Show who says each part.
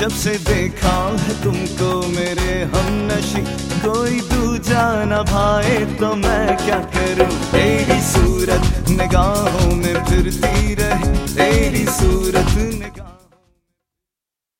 Speaker 1: जब से देखा है तुमको मेरे हमनशी, कोई दूजा न भाए तो मैं क्या करूं। तेरी सूरत निगाहों में फिरती रहे, तेरी सूरत निगाहों